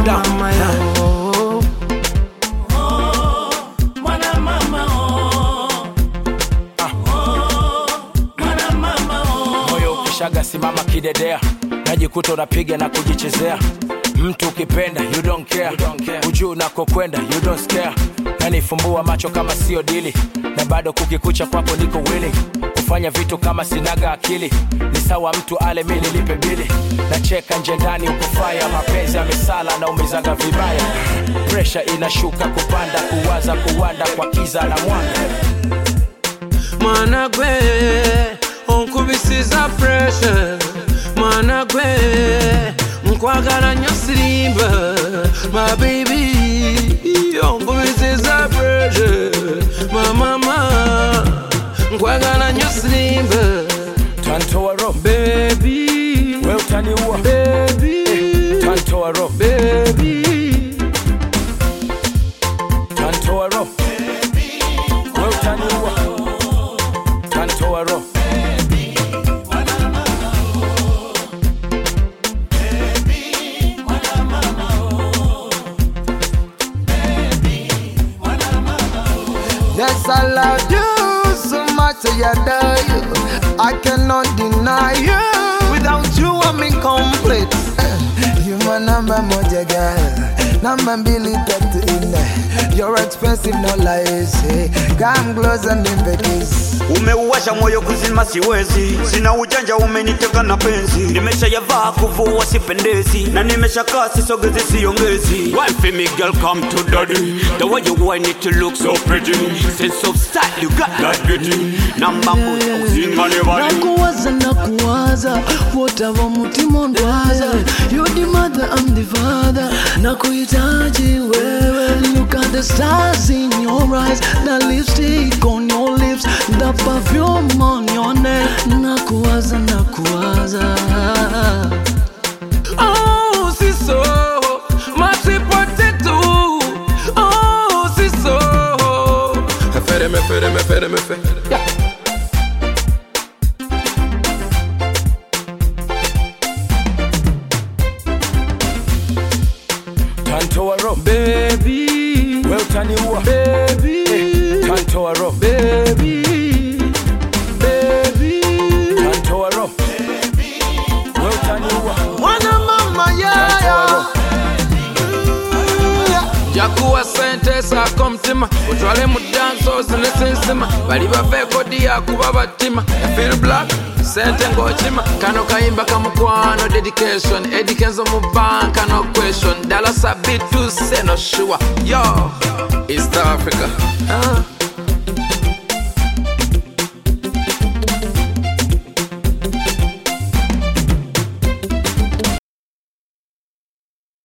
mama yo. Mwana mama mwana mama moyo ukishaga simama kidedea, najikuta unapiga na kujichezea. Mtu ukipenda you don't care, ujuu unakokwenda you don't scare. Nanifumbua macho kama sio dili, na bado kukikucha kwako niko willing kufanya vitu kama sinaga akili. Ni sawa mtu ale mili lipe bili, na cheka nje ndani ukufaya. Mapenzi ya misala na umizaga vibaya, pressure inashuka kupanda, kuwaza kuwanda kwa kiza na mwanga. Mana gwe onkubisiza pressure, mana gwe nkwagala nyo sirimba, my baby onkubisiza pressure, my mama nkwagala nyo sirimba. Tantoa roho baby, wewe utaniua baby, tantoa roho baby, tantoa roho wewe utaniua tantoa roho. Yes, I love you so much, I adore you. I cannot deny you. Without you, I'm incomplete. You my number moja girl, number mbili tatu ine. You're expensive, no lies. Come close and nipe kiss. Umeuwasha moyo kuzima siwezi, sina ujanja umeniteka na penzi. Nimesha yavaa kuvua sipendezi, na nimesha kasi sogezi siongezi. Wine for me girl come to daddy, the way you whine it you look so pretty. Sense of style you got that beauty. Namba moja usinga nebali. Nakuwaza, whatever mutima ndwaza. You're the mother, I'm the father. Nakuhitaji wewe. Look at the stars in your eyes, the lipstick on your lips, the perfume on your neck. Nakuwaza, nakuwaza. Oh, siso, my sweet potato. Oh, siso. Fere. Yeah. Tantoa roho baby, wewe utaniua baby, tantoa roho baby, baby, tantoa roho wewe utaniua Mwana mama yeah. Jakuwa sente sako mtima, utwale mu danso zinesinsima. Bali bave kodi yakuba batima, I feel black, sente ngochima. Kano kaimba kamukwano dedication, edikenzo mu banka no question. Dala sabitu se no sure, yo, East Africa.